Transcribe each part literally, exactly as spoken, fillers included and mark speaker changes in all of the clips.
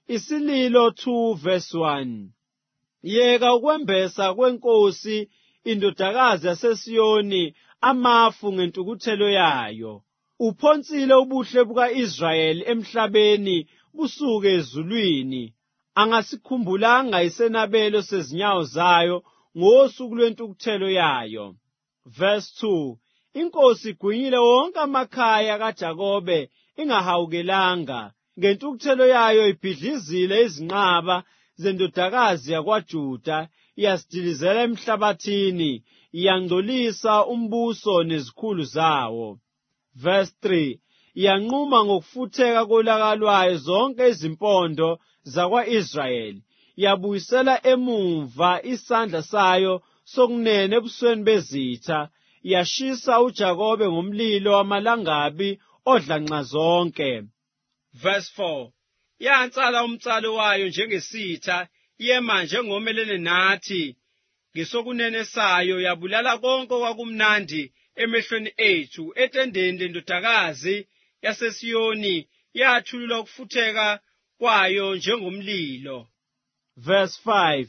Speaker 1: Isililo two verse one. Yeka ukwembesa kwenkosi indodakazi yaseSiyoni amafu ngentukuthelo yayo. Uphonsile ubuhle buka-Israyeli emhlabeni busuke ezulwini. Angasikhumbulanga isenabelo sezinyawo zayo ngosuku lwentukuthelo yayo. Verse two. Inkosi igwinyile wonke amakhaya kaJakobe ingahawukelanga. Ngentukuthelo yayo ibhidlizile izinqaba zendodakazi yakwaJuda, iyazidilizela emhlabathini, iyangcolisa umbuso nezikhulu zawo. Verse three. Yanquma ngokufutheka kolaka lwayo zonke izimpondo zakwa-Israyeli, yabuyisela emumva isandla sayo sokunene ebusweni bezitha, yashisa uJakobe ngomlilo wamalangabi odlanqa zonke. Verse four. Yansala umtsalo wayo njengesitha, yema njengomelene nathi ngesokunene sayo, yabulala konke okwakumnandi emehlweni ethu. Etendeni lendodakazi yaseSiyoni yathulula ukufutheka kwayo njengomlilo. Verse five.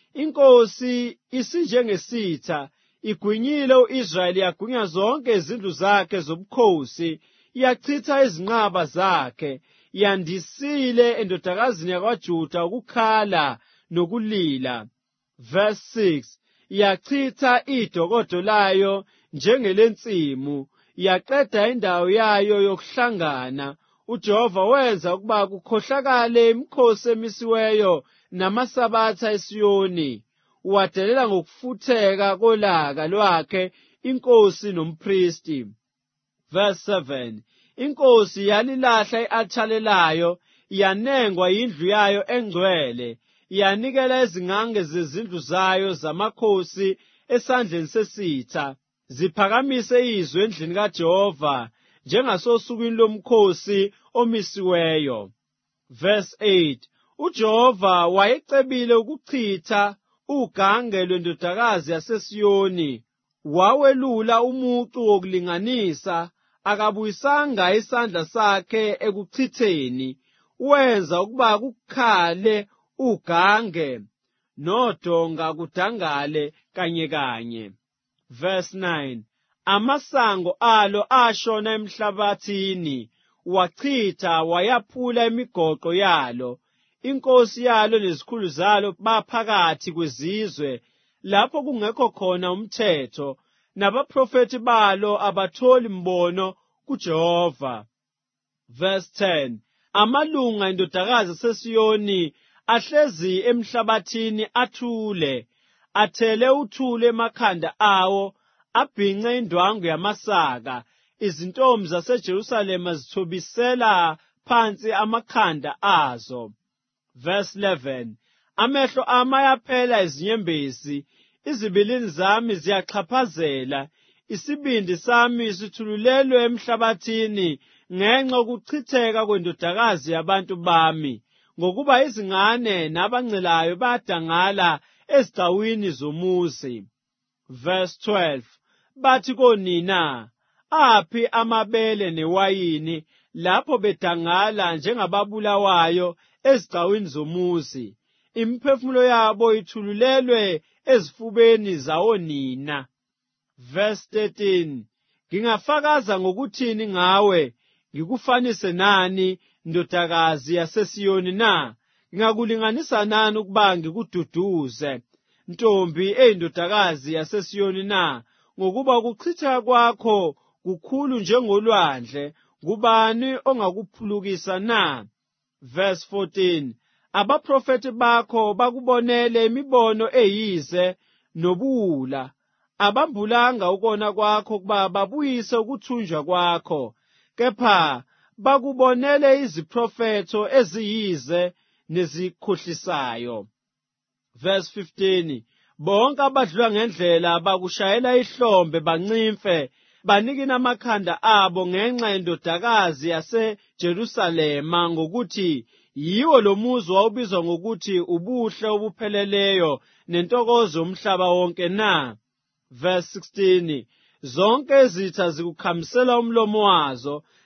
Speaker 1: Inkosi isinjengesitha, igwinyile u-Israyeli, yagwinya zonke izindlu zakhe zobukhosi, yachitha izinqaba zakhe, yandisile endodakazini yakwaJuda ukukhala nokulila. Verse six. Yachitha idokodo layo njengelensimu, yaqeda indawo yayo yokuhlangana. uJehova wenza ukuba kukhohlakale imikhosi emisiweyo namasabatha eSiyoni. Wadelela ngokufutheka kolaka lwakhe inkosi nomphristi. Verse seven. Inkosi yalilahla i-althare layo, yanengwa yindlu yayo engcwele, yanikela izingange zezindlu zayo zamakhosi esandleni sesitha, ziphakamise izwi endlini kaJehova njengasosukwini lomkhosi omisiweyo. Verse eight. uJehova wayecebile ukuchitha ugange lwendodakazi yaseSiyoni, wawelula umucu wokulinganisa, akabuyisanga isandla sakhe ekuchitheni. Wenza ukuba kukhale ugange nodonga kudangale kanye kanye. Verse nine. Amasango alo ashona emhlabathini, wachitha wayaphula imigoqo yalo. Inkosi yalo nezikhulu zalo baphakathi kwezizwe, lapho kungekho khona umthetho, nabaprofeti balo abatholi mbono kuJehova. Verse ten. Amalunga endodakazi yaseSiyoni ahlezi emhlabathini athule, athele uthuli emakhanda awo, abhince indwangu yamasaka. Izintombi zaseJerusalema zithobisela phansi amakhanda azo. Verse eleven. Amehlo ami ayaphela izinyembezi, izibilini zami ziyaxhaphazela, isibindi sami sithululelwe emhlabathini ngenxa yokuchitheka kwendodakazi yabantu bami, ngokuba izingane nabancelayo bayadangala ezigcawini zomuzi. Verse twelve. Bathi konina, aphi amabele newayini, lapho bedangala njengababulawayo ezigcawini zomuzi. Imiphefumulo yabo ithululelwe ezifubeni zawonina. Verse thirteen. Ngingafakaza ngokuthini ngawe, ngikufanise nani, ndodakazi yaseSiyoni na? Ngingakulinganisa nani ukuba ngikududuze, ntombi eyindodakazi yaseSiyoni na? Ngokuba ukuchitheka kwakho kukhulu njengolwandle, ngubani ongakuphulukisa na? Verse fourteen. Abaprofeti bakho bakubonele imibono eyize nobuwula, abambulanga ukona kwakho ukuba babuyise ukuthunjwa kwakho, kepha bakubonele iziprofetho eziyize nezikhohlisayo. Verse fifteen. Bonke abadlula ngendlela bakushayela ihlombe bancimfe, banikina amakhanda abo ngenxa yendodakazi yaseJerusalema, ngokuthi yiwo lo muzi wawubizwa ngokuthi ubuhle obupheleleyo nentokozo umhlaba wonke na? Verse sixteen. Zonke izitha zikukhamisela umlomo wazo,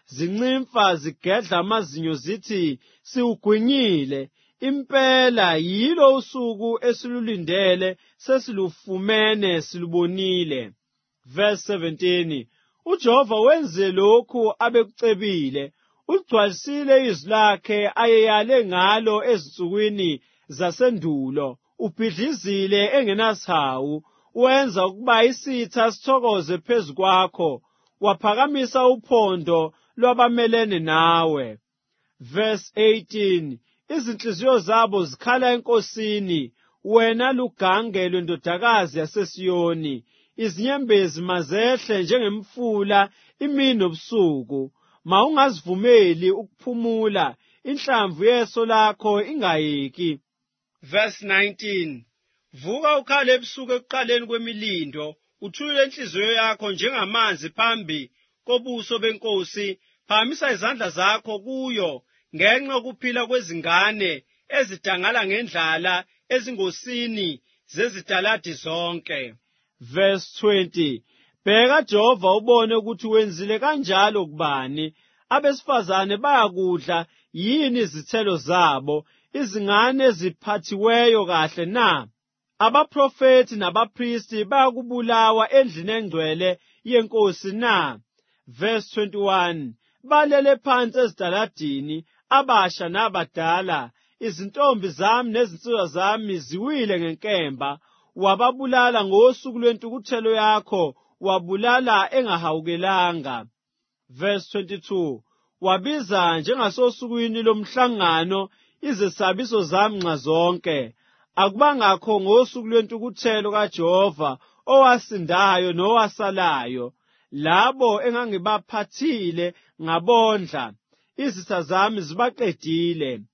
Speaker 1: zincimfa zigedla amazinyo zithi siwugwinyile, impela yilo usuku esilulindele sesilufumene silubonile. Verse seventeen, uJehova wenze lokhu abekucebile, ugcwalisile izwi lakhe ayeyale ngalo ezinsukwini zasendulo, ubhidlizile engenasihawu, wenza ukuba isitha sithokoze phezu kwakho, waphakamisa uphondo lwabamelene nawe. Verse eighteen, izinhliziyo zabo zikhala enkosini, wena lugange lwendodakazi yaseSiyoni. Izinyembezi mazehle njengemfula imini nobusuku, ma ungazivumeli ukuphumula, inhlamvu yeso lakho ingayeki. Verse nineteen, vuka ukhale ebusuku ekuqaleni kwemilindo, uthulule inhliziyo yakho njengamanzi phambi kobuso benkosi, phakamisa izandla zakho kuyo ngenxa yokuphila kwezingane ezidangala ngendlala ezingosini zezidaladi zonke. Verse twenty, bheka Jehova ubone ukuthi wenzile kanjalo kubani, abesifazane bayakudla yini izithelo zabo, izingane ziphathiweyo kahle na? Abaprofethi nabapristi bayakubulawa endlini engcwele yenkosi na? Verse twenty-one, balele phansi ezidaladini, abasha nabadala, izintombi zami nezinsizwa zami ziwile ngenkemba, wababulala ngosuku lwentukuthelo yakho, wabulala engahawukelanga. Verse twenty-two, wabiza njengasosukwini lomhlangano izesabiso zami nxa zonke, akubangakho ngosuku lwentukuthelo kaJehova owasindayo nowasalayo, labo engangibaphathile ngabondla, izitha zami zibaqedile.